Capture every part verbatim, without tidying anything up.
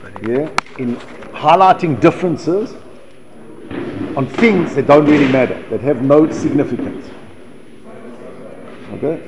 yeah, in highlighting differences on things that don't really matter, that have no significance. Okay?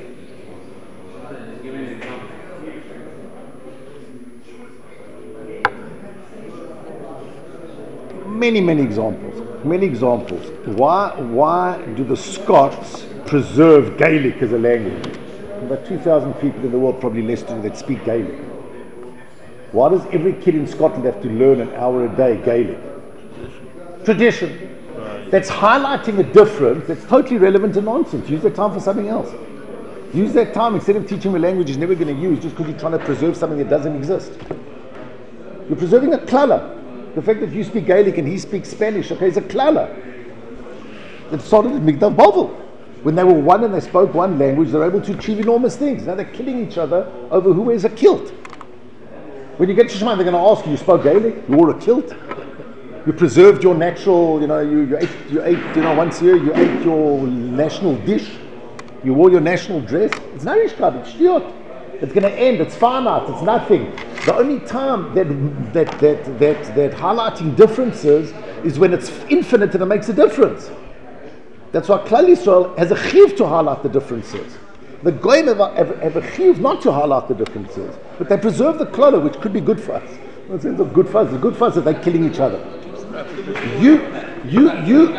Many, many examples. Many examples. Why, why do the Scots preserve Gaelic as a language? About two thousand people in the world, probably less than that, speak Gaelic. Why does every kid in Scotland have to learn an hour a day Gaelic? Tradition. That's highlighting a difference that's totally relevant and nonsense. Use that time for something else. Use that time instead of teaching a language he's never going to use just because you're trying to preserve something that doesn't exist. You're preserving a klala. The fact that you speak Gaelic and he speaks Spanish, okay, is a klala. It started at Migdal Bovel. When they were one and they spoke one language, they were able to achieve enormous things. Now they're killing each other over who wears a kilt. When you get to Shemaim, they're going to ask you, you spoke Gaelic? You wore a kilt? You preserved your natural, you know, you, you ate, you ate, you know, once a year, you ate your national dish. You wore your national dress. It's Narishkat, it's Shtiyot. It's going to end, it's fine art, it's nothing. The only time that, that, that, that, that highlighting differences is when it's infinite and it makes a difference. That's why Klal Yisrael has a chiv to highlight the differences. The Goyim have a, have, have a chiv not to highlight the differences, but they preserve the klala, which could be good for us. In the sense of good for us, the good for us is they're killing each other. You, you, you,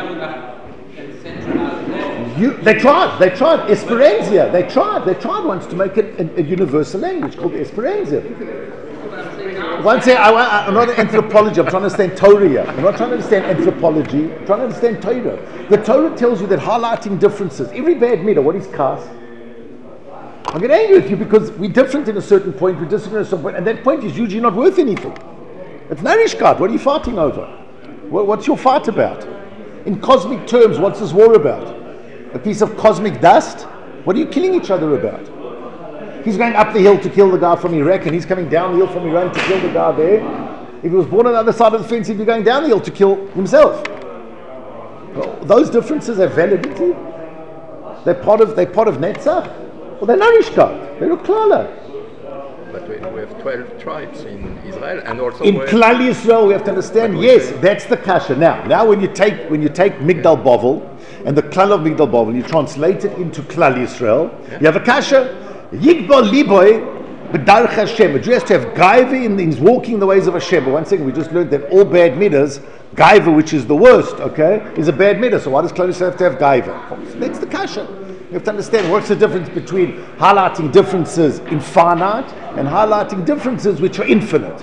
you, they tried, they tried, Esperanza, they tried, they tried once to make it a, a universal language called Esperanza. One say, I, I, I'm not an anthropology, I'm trying to understand Torah here. I'm not trying to understand anthropology, I'm trying to understand Torah. The Torah tells you that highlighting differences, every bad midah, what is cast? I'm getting angry with you because we're different in a certain point, we're different at a certain point, and that point is usually not worth anything. It's narishkat, what are you fighting over? What, what's your fight about? In cosmic terms, what's this war about? A piece of cosmic dust? What are you killing each other about? He's going up the hill to kill the guy from Iraq, and he's coming down the hill from Iran to kill the guy there. If he was born on the other side of the fence, he'd be going down the hill to kill himself. Well, those differences have validity. They're part of they're part of Netzach. Well, they're narishkat. They're a klala. But we, we have twelve tribes in Israel, and also in Klal Yisrael, we have to understand. Yes, that's the kasha. Now, now when you take when you take Migdal Bovel and the klal of Migdal Bovel, you translate it into Klal Yisrael. Yeah. You have a kasha. Yigbal liboy b'darch Hashem. A Jew has to have gaiva in he's walking the ways of Hashem. But one second, we just learned that all bad midas, gaiva, which is the worst, okay, is a bad midah. So why does Klal Yisrael have to have gaiva? So that's the kasha. You have to understand what's the difference between highlighting differences in finite and highlighting differences which are infinite.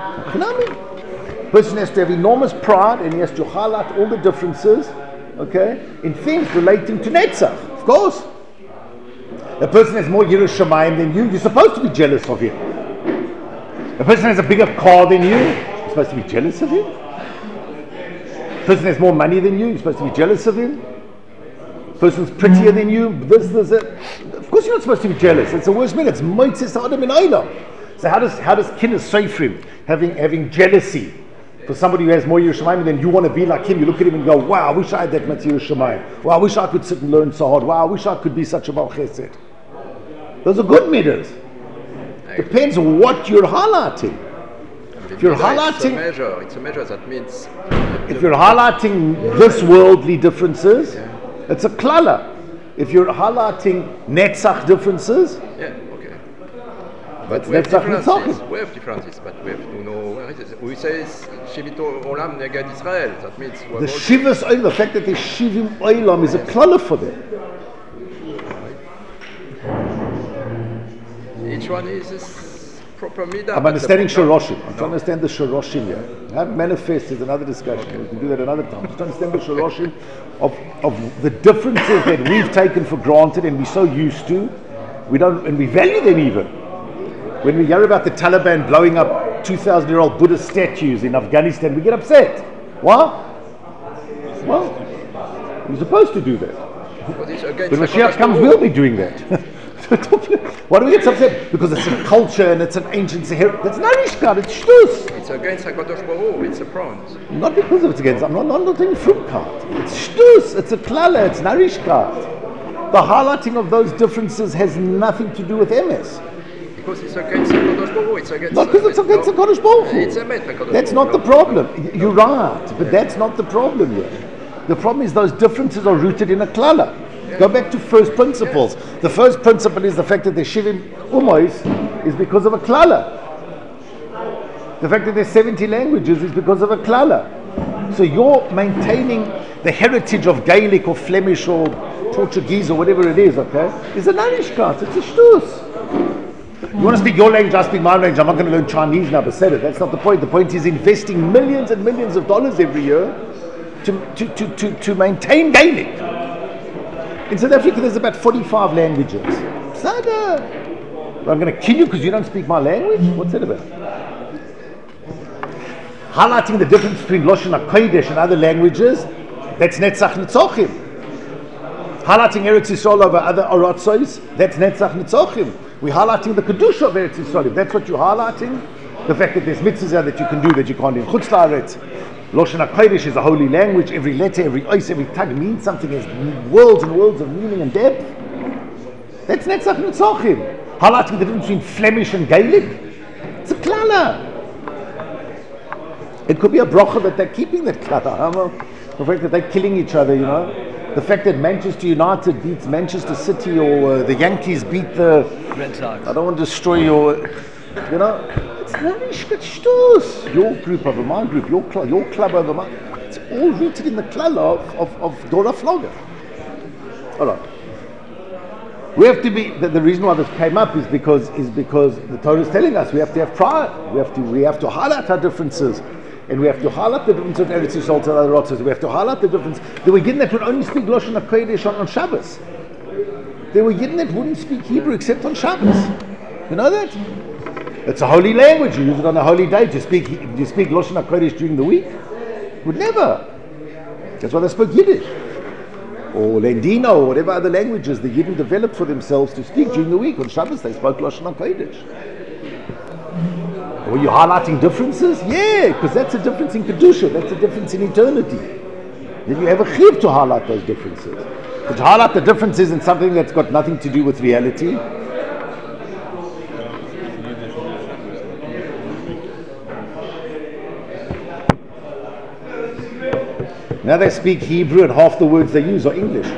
A person has to have enormous pride and he has to highlight all the differences, okay, in things relating to Netzach, of course. A person has more Yiras Shamayim than you, you're supposed to be jealous of him. A person has a bigger car than you, you're supposed to be jealous of him. A person has more money than you, you're supposed to be jealous of him. A person's prettier than you, this, this, that. Of course you're not supposed to be jealous. It's the worst man, it's Moitzes Adam in Eilam. So how does how does Kinnis Seifrim, having having jealousy for somebody who has more Yiras Shamayim than you want to be like him, you look at him and go, wow, I wish I had that much Yiras Shamayim. Wow, I wish I could sit and learn so hard. Wow, I wish I could be such a Baal Chesed. Those are good midas. Depends on what you're highlighting. If you're highlighting, it's a measure. It's a measure that means. If you're highlighting this worldly differences, yeah. It's a klala. If you're highlighting netzach differences, yeah, okay. But we have differences. We have differences, but we have to know where it is. We say Shivito Olam Negad Israel. That means the Shivas Olam. The fact that they Shivim Olam is a klala for them. Each one is this proper midah. I'm understanding Shoroshim. I'm no. trying to understand the Shoroshim here. How manifest is another discussion. Okay. We can do that another time. Just to understand the Shoroshim of, of the differences that we've taken for granted and we're so used to. We don't, and we value them even. When we hear about the Taliban blowing up two thousand year old Buddhist statues in Afghanistan, we get upset. Why? Well, we're supposed to do that. When Mashiach comes, we'll be doing that. Why do we get so upset? Because it's a culture and it's an ancient Sahara. That's not Ishkar, it's Shtus. It's against HaKadosh Baruch Hu, it's a front. Not because of it's against, I'm not, not, not doing fruit cart. It's Shtus, it's a klala, it's Narishkat. The highlighting of those differences has nothing to do with M S. because it's against the Kodesh Baruch Hu, it's against... Not because it's against the no, Kodesh Baruch Hu. It's a met, Kodesh That's Baruch not the Hu. problem. You're right, but that's not the problem here. The problem is those differences are rooted in a klala. Yeah. Go back to first principles. Yeah. The first principle is the fact that there's shivim umois is because of a klala. The fact that there's seventy languages is because of a klala. So you're maintaining the heritage of Gaelic or Flemish or Portuguese or whatever it is, okay? It's a narishkat, it's a shtus. You want to speak your language, I speak my language. I'm not going to learn Chinese now, but said it. That's not the point. The point is investing millions and millions of dollars every year to, to, to, to, to maintain Gaelic. In South Africa, there's about forty-five languages. Sada, I'm going to kill you because you don't speak my language? What's that about? Highlighting the difference between Loshen HaKodesh and other languages, that's Netzach Netzochim. Highlighting Eretz Yisrael over other Aratzos, that's Netzach Netzochim. We're highlighting the Kedusha of Eretz Yisrael. If that's what you're highlighting, the fact that there's mitzvahs there that you can do that you can't do in Chutz La'aretz. Loshen HaKodesh is a holy language. Every letter, every ois, every tag means something. Has worlds and worlds of meaning and depth. That's Netzach Netzochim. Highlighting the difference between Flemish and Gaelic. It's a klala. It could be a bracha that they're keeping that klala. The fact that they're killing each other, you know. The fact that Manchester United beats Manchester City or uh, the Yankees beat the Red Sox. I don't want to destroy your, you know. It's narish, it's shtus. Your group over my group, your club, your club over my. It's all rooted in the klala of of, of Dora Flogger. All right. We have to be. The, the reason why this came up is because is because the Torah is telling us we have to have pride. We have to we have to highlight our differences. And we have to highlight the difference of Eretz Yisrael to other Rotzes. We have to highlight the difference. There were Yidden that would only speak Loshen HaKodesh on, on Shabbos. There were Yidden that wouldn't speak Hebrew except on Shabbos. You know that? It's a holy language. You use it on a holy day. Do you speak, do you speak Loshen HaKodesh during the week? Would never. That's why they spoke Yiddish. Or Lendino, or whatever other languages the Yidden developed for themselves to speak during the week. On Shabbos they spoke Loshen HaKodesh. Were you highlighting differences? Yeah, because that's a difference in Kedusha, that's a difference in eternity. Then you have a chiyuv to highlight those differences. But to highlight the differences in something that's got nothing to do with reality. Now they speak Hebrew and half the words they use are English.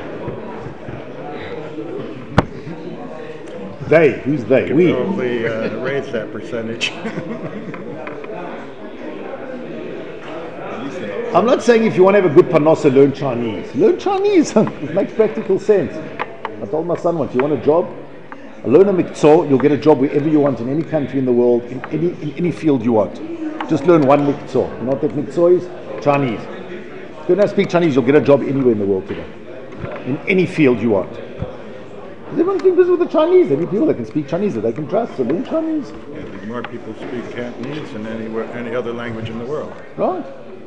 They, who's they? We. Probably uh, raise that percentage. I'm not saying if you want to have a good parnasa, learn Chinese. Learn Chinese. It makes practical sense. I told my son once, you want a job? Learn a miktzor, you'll get a job wherever you want, in any country in the world, in any in any field you want. Just learn one miktzor. You know what that miktzor is? Chinese. If you don't speak Chinese, you'll get a job anywhere in the world today. In any field you want. Everyone thinks with the Chinese. There are people that can speak Chinese that they can trust. So learn Chinese. Yeah, the more people speak Cantonese than anywhere, any other language in the world. Right.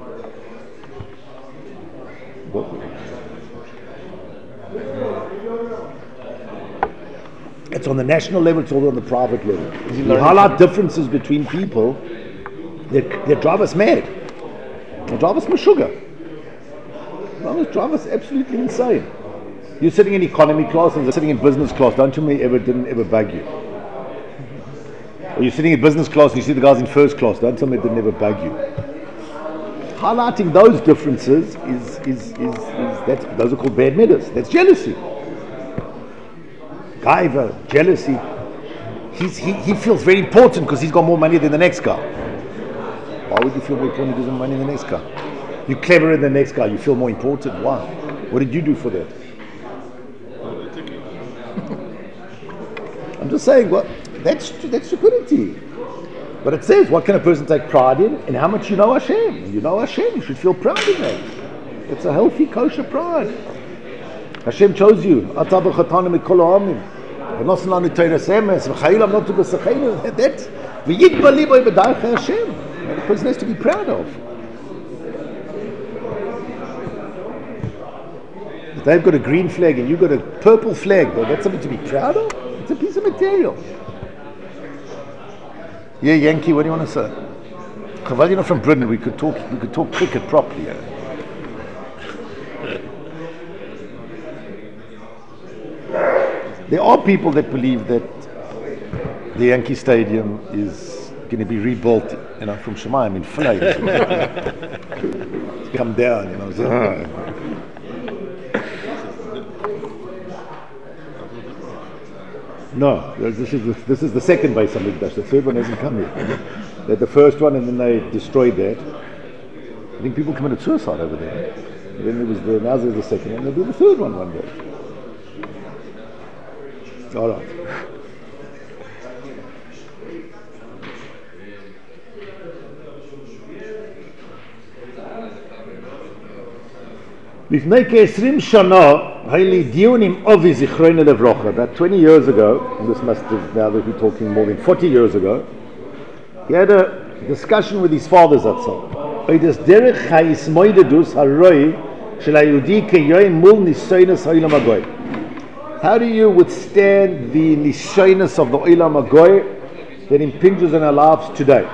It's on the national level, it's also on the private level. You highlight differences between people that, that drive us mad. They drive us sugar. They drive us absolutely insane. You're sitting in economy class and they're sitting in business class. Don't tell me ever didn't ever bug you. Or you're sitting in business class and you see the guys in first class. Don't tell me it didn't ever bug you. Highlighting those differences is is is, is that's, those are called bad manners. That's jealousy. Gaiva, jealousy. He's, he he feels very important because he's got more money than the next guy. Why would you feel more important because of money than the next guy? You're cleverer than the next guy. You feel more important. Why? What did you do for that? I'm just saying, well, that's that's stupidity. But it says, what can a person take pride in? And how much you know Hashem. You know Hashem, you should feel proud in that. It's a healthy, kosher pride. Hashem chose you. That's the person has to be proud of. If they've got a green flag and you've got a purple flag, well, that's something to be proud of. It's a piece of material. Yeah, Yankee, what do you want to say? Well, you're not from Britain. We could talk. We could talk cricket properly. Yeah. There are people that believe that the Yankee Stadium is going to be rebuilt, you know, from Shemayim in flames. Come down, you know. So, no, this is the, this is the second Beis Hamikdash. The third one hasn't come yet. They had the first one, and then they destroyed that. I think people committed suicide over there. And then there was the now there's the second one. There'll be the third one one day. All right. Lifnei ke'esrim shana, hayli diunim ovi zichroinu levrocha. About twenty years ago, and this must have, now that we're talking more than forty years ago, he had a discussion with his father Zatzal. Oides derech ha'ismoidedus haroi shel hayudi ke'yoin mul nisoynes ha'olam hagoy. How do you withstand the nisoynes of the olam hagoy that impinges on our lives today?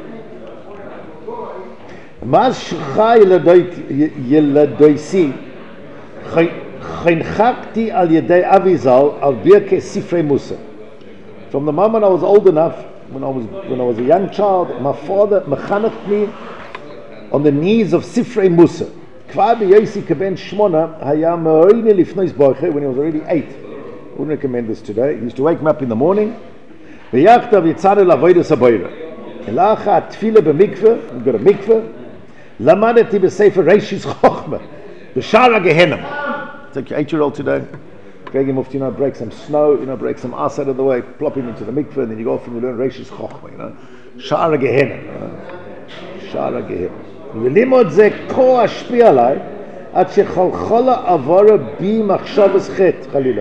Maz shchai yeladoisi chaynchakti al yedei avizal al birke sifrei Musa. From the moment I was old enough, when I was when I was a young child, my father mechaneched me on the knees of Sifrei Musa. Kvar b'yosi keben shmona haya me'oine lifnois boiche, when he was already eight. I wouldn't recommend this today. He used to wake me up in the morning. V'yachta v'yitzare l'avodas haboira. Elacha tefila b'mikveh. We've got a mikveh. Lamadeti b'sefer Reishis Chochmah. B'shara Gehenim. Take your eight-year-old today. Drag him off to, you know, break some snow, you know, break some ice out of the way, plop him into the mikveh, and then you go off and you learn Reishis Chochmah, you know. Shara Gehenim. You know. Shara Gehenim. V'limod ze ko ashpi alai ad shechalchola avara bi machshavas chet, chalila.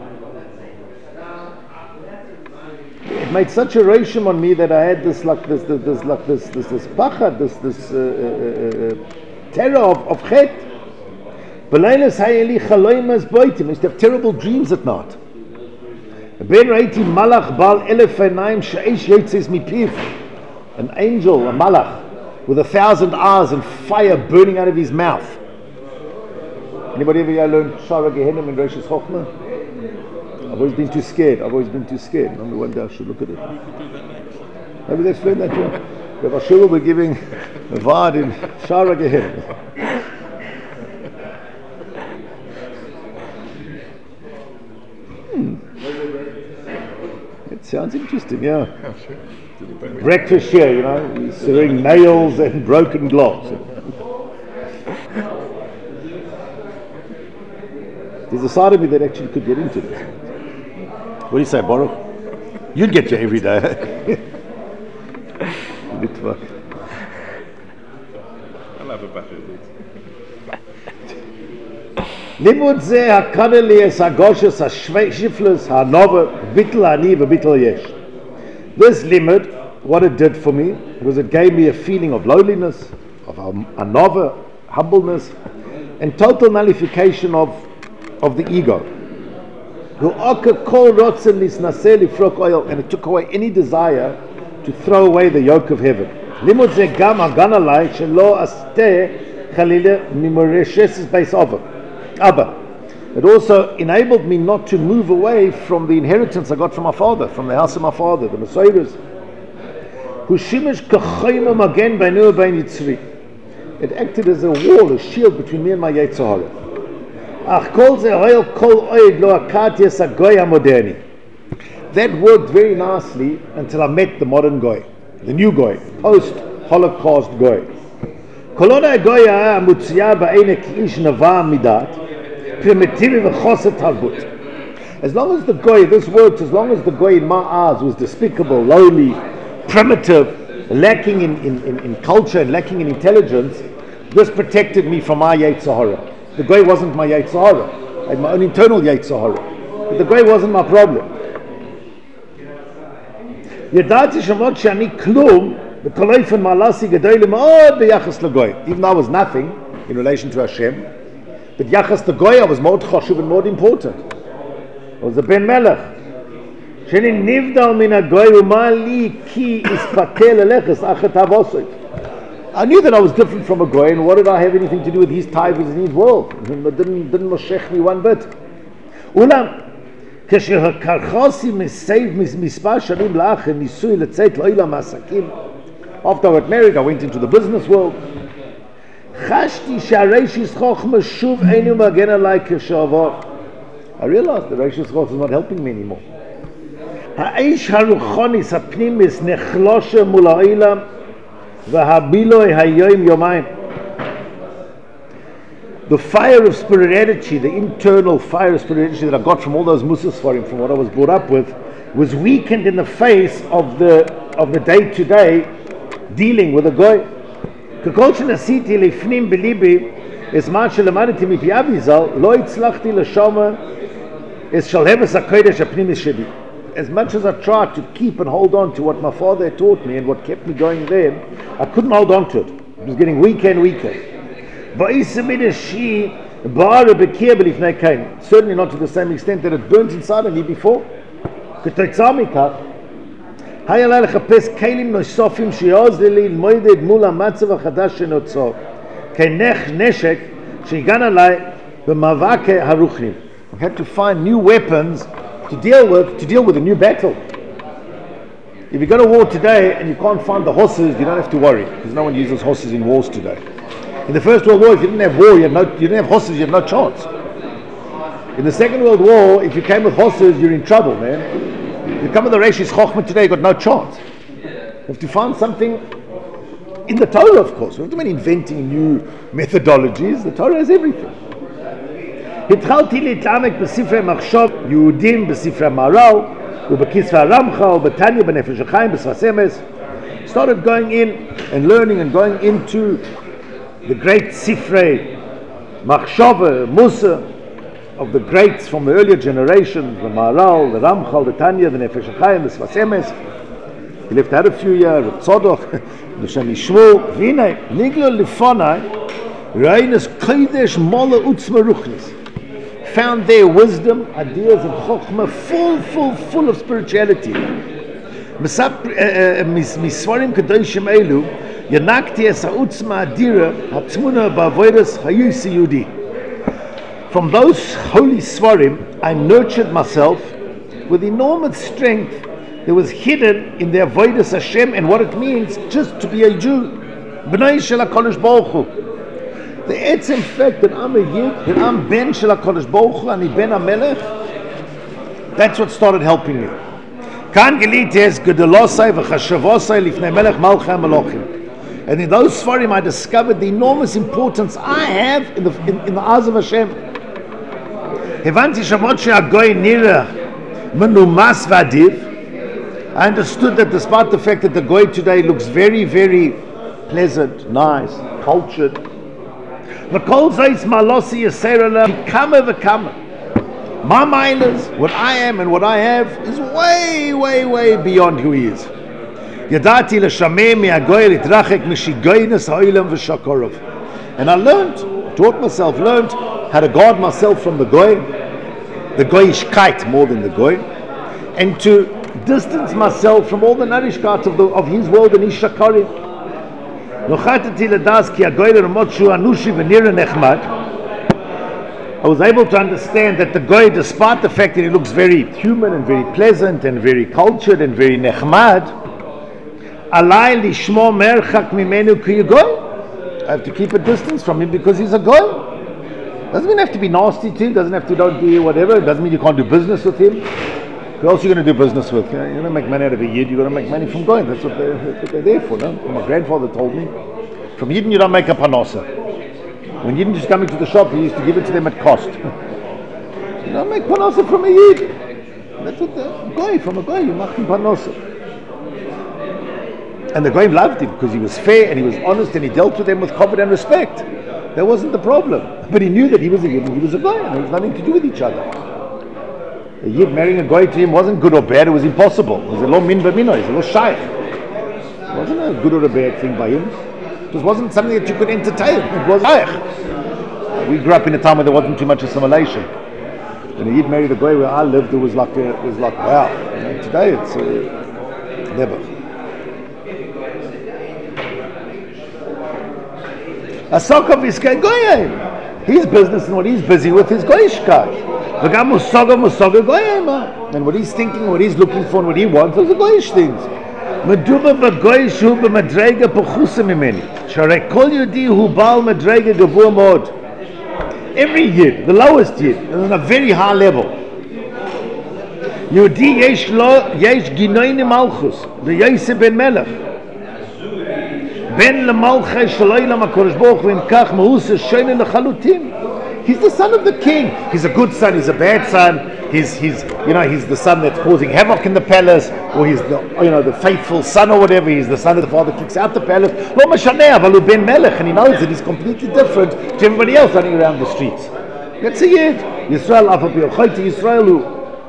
It made such a reshim on me that I had this like this this, this like this this this pachad, this this uh, uh, uh, terror of, of chet. Beleilas hayeli chaloimas boitim. I used to have terrible dreams at night. Ben raiti malach bal elef einayim she'esh yotzes mipiv. An angel, a malach, with a thousand eyes and fire burning out of his mouth. Anybody ever here learned Shara Gehenim and Reishis Chochmah? I've always been too scared. I've always been too scared. Maybe one day I should look at it. Maybe let's explain that to you. Rabbi Shua will be giving a vard in Shara Gehenim. Hmm. It sounds interesting, yeah. Breakfast here, you know, he's serving nails and broken glass. There's a side of me that actually could get into this. What do you say, Baruch? You'd get you every day. I'll have a better Limud ze hakadeli es hagoshes hashifles hanova bittel ani v'bittel yesh. This limud, what it did for me was it gave me a feeling of lowliness, of anova, humbleness, and total nullification of of the ego. And it took away any desire to throw away the yoke of heaven. It also enabled me not to move away from the inheritance I got from my father, from the house of my father, the Messiahs. It acted as a wall, a shield between me and my Yetzer Hara. That worked very nicely until I met the modern Goy, the new Goy, post-Holocaust Goy. As long as the Goy, this works, as long as the Goy in my eyes was despicable, lowly, primitive, lacking in, in, in, in culture and lacking in intelligence, this protected me from my Yetzer Hara. The Goy wasn't my Yetzer Hara. I had my own internal Yetzer Hara. But the Goy wasn't my problem. Even though I was nothing in relation to Hashem, but Yachas the Goy, I was more choshev and more important. I was a Ben Melech. I knew that I was different from a Goy, and what did I have anything to do with his taivas in his world? It didn't, didn't moshech me one bit. Ulam, כשהקרחוסי מסייב מספר שנים לאחר ניסוי לצאת לעולם העסקים. After I got married, I went into the business world. חשתי שהרשת חוכמה שוב אינו מגן עליי כשעבר. I realized the רשת חוכמה is not helping me anymore. האש הרוחניס הפנימיס נחלושה מול העולם והבילוי היום יומיים. The fire of spirituality, the internal fire of spirituality that I got from all those musas for him, from what I was brought up with, was weakened in the face of the of the day to day dealing with a goy. ככל שנסיתי לפנים בליבי את מה שלמדתי מפי אבי ז"ל, לא הצלחתי לשמוע את שלהבת הקודש הפנימי שלי. As much as I tried to keep and hold on to what my father had taught me and what kept me going there, I couldn't hold on to it. It was getting weaker and weaker. Certainly not to the same extent that it burnt inside of me before. היה עליי לחפש כלים נוספים שיעזרו לי להתמודד מול המצב החדש שנוצר. כנשק שהגן עליי במאבקי הרוחניים. I had to find new weapons to deal with to deal with a new battle. If you go to war today and you can't find the horses, you don't have to worry, because no one uses horses in wars today. In the First World War, if you didn't have war, you had no, you didn't have horses, you had no chance. In the Second World War, if you came with horses, you're in trouble, man. You come with the Reishis Chochmah today, you've got no chance. You have to find something in the Torah, of course. We don't mean inventing new methodologies. The Torah has everything. התחלתי להתעמק בספרי מחשוב יהודים בספרי המהר"ל ובכספי הרמח"ל ובתניא בנפש החיים בשפת אמס. Started going in and learning and going into the great sifrei machshava, musa of the greats from the earlier generations, the Maharal, the Ramchal, the Tanya, the Nefesh HaChaim, the Sfas Emes. He lived out a few years, Reb Tzadok, the Shem Yishmul, V'inei, Niglo Lifonai, Reines Kodesh Mola Utzma Ruchnis. Found their wisdom, ideas of Chokhmah, full, full, full of spirituality. Miswarim Kedoshim Elu, Yanakti Es HaUtzma Adira, Hatzmuna Ba'avodas Hayusi Yudi. From those holy Svarim, I nurtured myself with enormous strength that was hidden in the Avodas Hashem and what it means just to be a Jew. B'nai Shel HaKadosh Baruch Hu. The etzem fact that I'm a Yid, that I'm Ben Shel HaKadosh Baruch Hu, and Ben HaMelech, that's what started helping me. Kan gelite es gedelosai v'chashavosai lifnei melech malchei ha'melochim. And in those Svarim I discovered the enormous importance I have in the, in, in the eyes of Hashem. Hevanti shamot she'agoy nireh menumas v'adiv. I understood that despite the fact that the goy today looks very, very pleasant, nice, cultured, v'kol zeis malosi yisera kama v'kama. My minders, what I am and what I have, is way, way, way beyond who he is. Yadati l'shameh mi'agoy litrachek mishigoynes ha'olam v'shakorov. And I learned, taught myself, learned how to guard myself from the goy, the goyishkeit more than the goy, and to distance myself from all the narishkeit of, the, of his world and his shakarim. I was able to understand that the goy, despite the fact that he looks very human and very pleasant and very cultured and very nechmad, alai lishmo merchak mimenu ki goy. I have to keep a distance from him because he's a goy. Doesn't mean you have to be nasty to him, doesn't have to don't do whatever, it doesn't mean you can't do business with him. Who else are you going to do business with? You're going to make money out of a Yid, you're going to make money from goy. That's what they're, that's what they're there for, no? My grandfather told me, from Yidden you don't make a panosa. When Yidden just come into the shop, he used to give it to them at cost. You don't make panosa from a Yid. That's what the goy, from a goy, you make panosa. And the goy loved him because he was fair and he was honest and he dealt with them with kavod and respect. That wasn't the problem. But he knew that he was a Yid and he was a goy, and there was nothing to do with each other. A Yid marrying a goy to him wasn't good or bad, it was impossible. It was a lo min b'mino, it was a lo shaykh. It wasn't a good or a bad thing by him. It wasn't something that you could entertain. It was shaykh. We grew up in a time where there wasn't too much assimilation. When a Yid married a goy where I lived, it was like, a, it was like wow. You know, today it's uh, never. A Sokov is goy. His business and what he's busy with is goyishkai. And what he's thinking, what he's looking for, and what he wants, those are goyish things. מדובר בגוי שהוא במדרגה פחוסה ממני שהרי כל יהודי הוא בעל מדרגה גבוה מאוד. Every yid, the lowest yid, is on a very high level. יהודי יש לו, יש גינוי למלכוס ויוסף בן מלך בן למלכי של עולם הקדוש ברוך הוא, אם כך מאוס שונה לחלוטין. He's the son of the king. He's a good son, he's a bad son. He's, he's, you know, he's the son that's causing havoc in the palace, or he's the, you know, the faithful son or whatever. He's the son that the father kicks out the palace. Lo mashaneh, but הוא ben melech, and he knows that he's completely different to everybody else running around the streets. That's a yid. Yisrael afa b'yochayte Yisrael hu.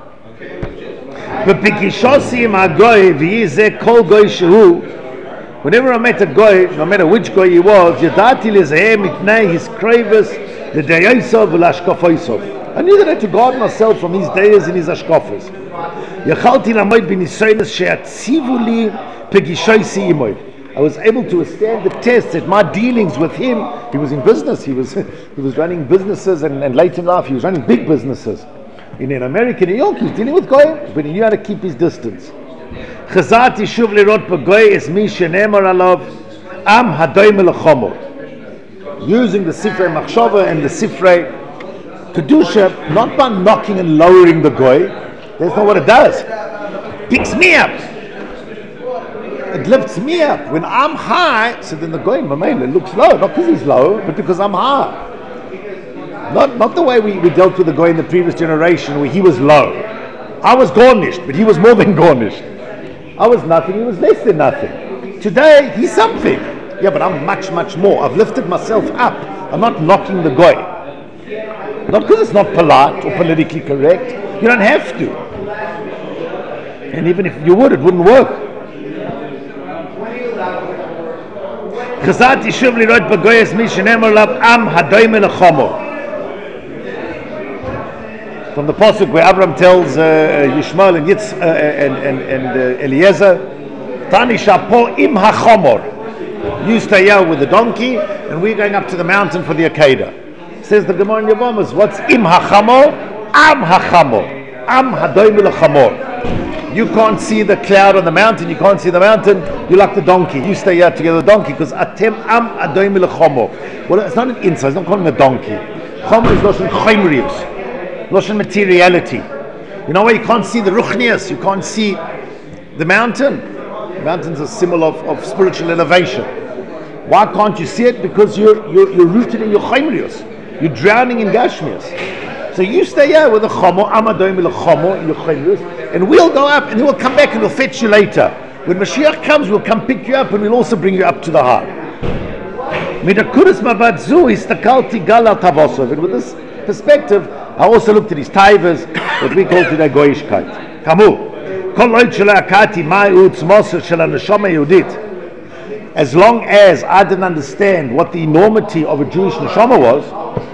B'pikishosi im hagoy v'yizeh kol goy shehu. Whenever I met a goy, no matter which goy he was, yadati lezehem mitnei his cravers. The Dayosov Lashkafosov. I knew that I had to guard myself from his days and his ashkafas. Yachalti lamoid b'nisoynes she'atzivu li pegishoisi imoy. I was able to withstand the test that my dealings with him. He was in business. He was he was running businesses, and, and late in life he was running big businesses. In, in America, New York, he was dealing with goyim, but he knew how to keep his distance. Chazati shuv lirot b'goy es mi shenemar alav am hadoy melachomor. Using the Sifrei Machshava and the Sifrei Kedusha, not by knocking and lowering the goy. That's not what it does. It picks me up. It lifts me up. When I'm high, so then the goy, Mamela, looks low. Not because he's low, but because I'm high. Not, not the way we, we dealt with the goy in the previous generation, where he was low. I was garnished, but he was more than garnished. I was nothing, he was less than nothing. Today, he's something. Yeah, but I'm much, much more. I've lifted myself up. I'm not knocking the goy. Not because it's not polite or politically correct. You don't have to. And even if you would, it wouldn't work. From the pasuk where Abraham tells uh, Yishmael and Yitz uh, and, and, and uh, Eliezer, Tani shapo im hachomor. You stay out with the donkey, and we're going up to the mountain for the Akedah. Says the Gemara in Yevamos, what's im hachamor? Am hachamor. Am hadoim l'chamor. You can't see the cloud on the mountain, you can't see the mountain, you're like the donkey. You stay out together with the donkey, because atem am hadoim l'chamor. Well, it's not an inside, it's not calling a donkey. Chamor is Loshen chomrius, Loshen materiality. You know why you can't see the ruchnias, you can't see the mountain? The mountain's a symbol of, of spiritual elevation. Why can't you see it? Because you're you're, you're rooted in your chomrius. You're drowning in gashmias. So you stay here with the chomo, amadoim il chomo, your chomrius, and we'll go up, and we'll come back, and we'll fetch you later. When Mashiach comes, we'll come pick you up, and we'll also bring you up to the high. Midakuris mavat zu istakalti galal tavosov. And with this perspective, I also looked at his taivas, what we call today goyishkeit. Kamu. As long as I didn't understand what the enormity of a Jewish neshama was,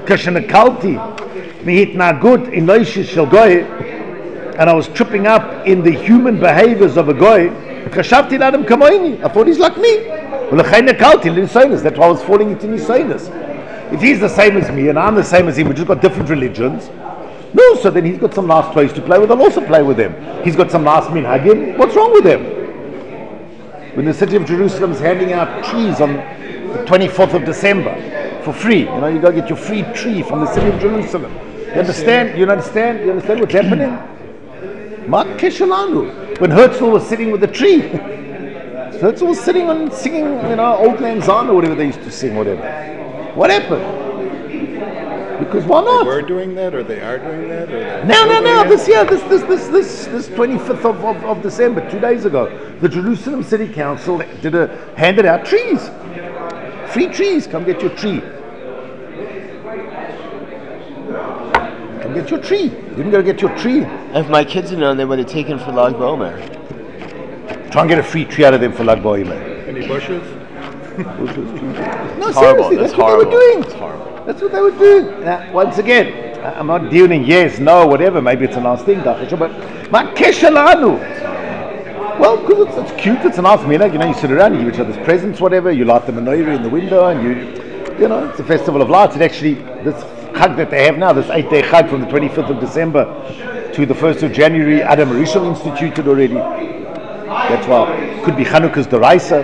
and I was tripping up in the human behaviors of a goy, I thought he's like me. That's why I was falling into nisaynus. If he's the same as me and I'm the same as him, we just got different religions. No, so then he's got some nice toys to play with, I'll also play with them. He's got some nice minhagim, what's wrong with them? When the city of Jerusalem is handing out trees on the twenty-fourth of December for free, you know, you go get your free tree from the city of Jerusalem. You understand? You understand? You understand what's happening? Mat Keshalanu. When Herzl was sitting with the tree, Herzl was sitting and singing, you know, Old Lang Syne or whatever they used to sing, whatever. What happened? Because why not? They were doing that, or they are doing that, or no, no, no. This year, this, this, this, this, this twenty-fifth of, of, of December, two days ago, the Jerusalem City Council did a handed out trees, free trees. Come get your tree. Come get your tree. You didn't go get your tree. If my kids had known, they would have taken for Lag BaOmer. Try and get a free tree out of them for Lag BaOmer. Any bushes? No, It's seriously, horrible. that's It's what horrible. they were doing. It's horrible. That's what they were doing. Now, once again, I'm not dealing yes, no, whatever. Maybe it's a nice thing, but ma keshalanu. Well, because it's, it's cute, it's a nice minhag. You know, you sit around, you give each other's presents, whatever. You light the menorah in the window, and you, you know, it's a festival of lights. It actually, this Chag that they have now, this eight-day Chag from the twenty-fifth of December to the first of January, Adam Rishon instituted already. That's why could be Chanukah's Deraisa.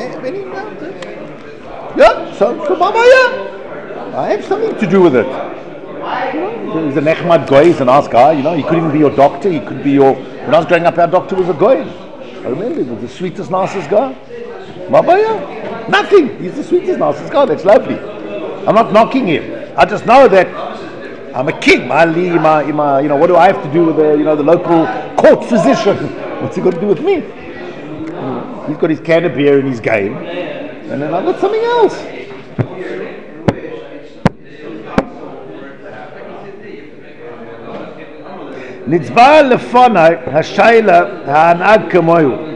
Yeah, so so Mama, yeah, I have something to do with it. You know, he's a Nechmad Goy, he's a nice guy. You know, he could even be your doctor. He could be your. When I was growing up, our doctor was a Goy. I remember he was the sweetest, nicest guy. Mama, yeah, nothing. He's the sweetest, nicest guy. That's lovely. I'm not knocking him. I just know that I'm a king. My, my, my, you know, what do I have to do with the, you know, the local court physician? What's he got to do with me? He's got his can of beer and his game, and then I've got something else. Nitzbar lefonai hashayla ha'anag kamoyu.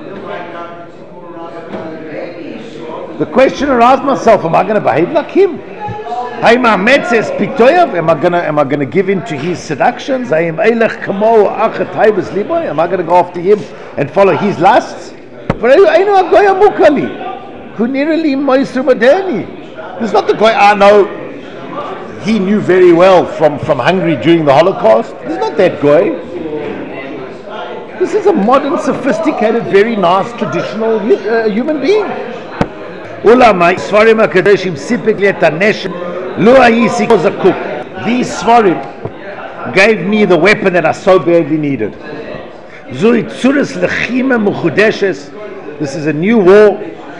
The question I asked myself: am I going to behave like him? Am I going to am I going to give in to his seductions? Am I going to go after him and follow his lusts? There's not the guy I know. He knew very well from, from Hungary during the Holocaust. He's not that guy. This is a modern, sophisticated, very nice, traditional uh, human being. These Svarim gave me the weapon that I so badly needed. This is a new war.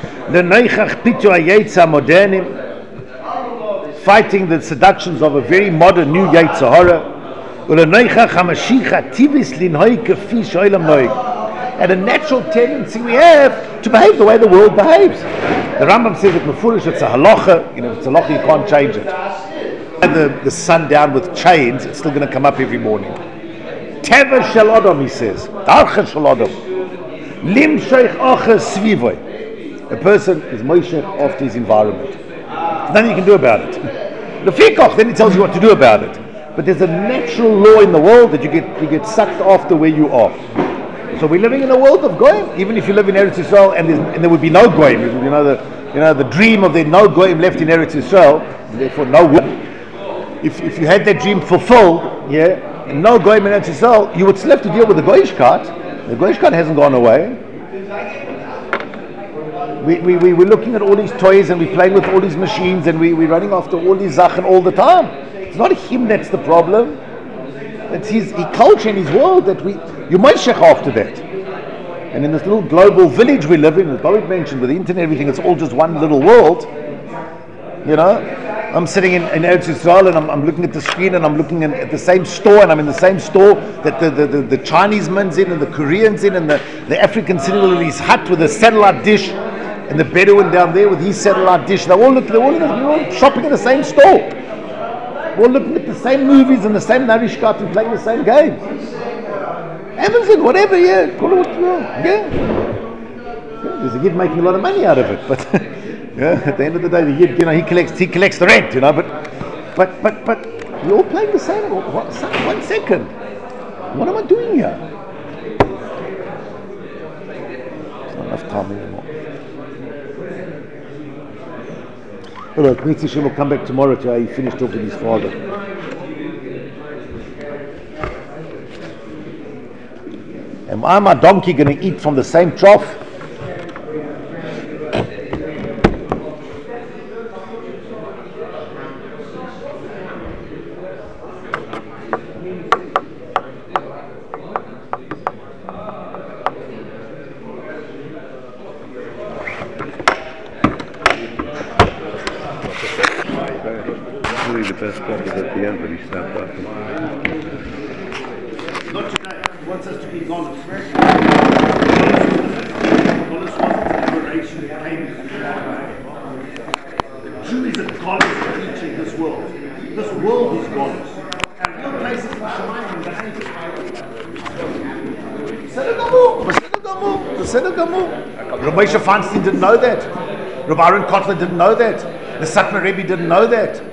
Fighting the seductions of a very modern new Yetzer Hara. And a natural tendency we have to behave the way the world behaves. The Rambam says that Mefurish, it's a halacha. You know, if it's a halacha, you can't change it. And the, the sun down with chains, it's still going to come up every morning. Teva shel Adam, he says. Darcha shel Adam. Lim sheikh acher svivoy. A person is moishech after his environment. There's nothing you can do about it. The fikach, then he tells you what to do about it. But there's a natural law in the world that you get you get sucked after where you are. So we're living in a world of goyim. Even if you live in Eretz Yisrael and, and there would be no goyim, you know the you know the dream of there no goyim left in Eretz Yisrael, and therefore no woman. If if you had that dream fulfilled, yeah, and no goyim in Eretz Yisrael, you would still have to deal with the goyishkat. The goyishkat hasn't gone away. We, we, we, we're looking at all these toys and we're playing with all these machines and we, we're running after all these zachen all the time. It's not him that's the problem. It's his, his culture and his world that we, you might shech after that. And in this little global village we live in, as Bobby mentioned, with the internet and everything, it's all just one little world. You know, I'm sitting in, in Eretz Yisrael and I'm, I'm looking at the screen and I'm looking in, at the same store and I'm in the same store that the, the, the, the Chinese man's in and the Koreans in and the, the African sitting in his hut with a satellite dish. And the Bedouin down there with his satellite dish, they're all, looking, they're, all, they're all shopping in the same store. We're all looking at the same movies and the same narishkat and playing the same games. Amazon, whatever, yeah. Call it what you want. Yeah. yeah. There's a kid making a lot of money out of it, but yeah, at the end of the day, the kid, you know, he collects he collects the rent, you know, but but but but we're all playing the same. One second. What am I doing here? There's not enough time anymore. Alright, Mitzi Shem will come back tomorrow to how he finished talking to his father. Am I, my donkey, going to eat from the same trough? The best part is at the end when he snapped back. Not today. He wants us to be honest. The Jew is a goddess creature in this world. This world is goddess. And real places in Shemayim and Gehenna. Beseder Gamur. Beseder Gamur. Beseder Gamur. Rabbi Moshe Feinstein didn't know that. Rabbi Aaron Kotler didn't know that. The Satmar Rebbe didn't know that.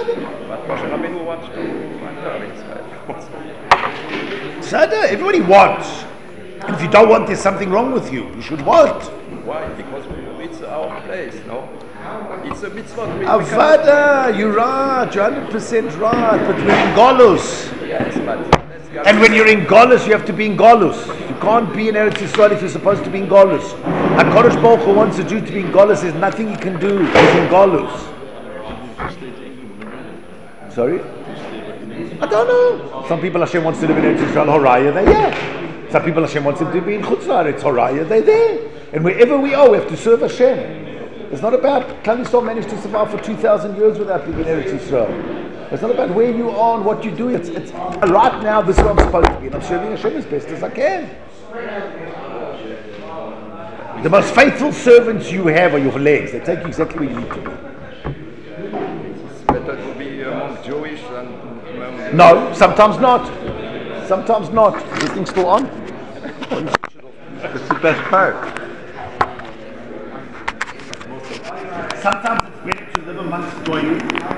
Sada, everybody wants. And if you don't want, there's something wrong with you. You should want. Why? Because it's our place. place, no? It's a mitzvah. We, we Avada, you're right, you're one hundred percent right, but we're in Golus. Yes, but And when you're in Golus, you have to be in Golus. You can't be in Eretz Yisrael if you're supposed to be in Golus. HaKadosh Baruch Hu wants a Jew to be in Golus. There's nothing he can do. He's in Golus. Sorry? I don't know. Some people Hashem wants to live in Eretz Yisrael, Horaya, they're here. Some people Hashem wants them to be in Chutz La'aretz, Horaya, they're there. And wherever we are, we have to serve Hashem. It's not about, Klal Yisrael managed to survive for two thousand years without being in Eretz Yisrael. It's not about where you are and what you do. It's, it's right now, this is where I'm supposed to be. And I'm serving Hashem as best as I can. The most faithful servants you have are your legs. They take you exactly where you need to be. it's better to be among Jewish than among... No, sometimes not. Sometimes not. Is this thing still on? That's the best part. Sometimes it's better to live amongst Goyim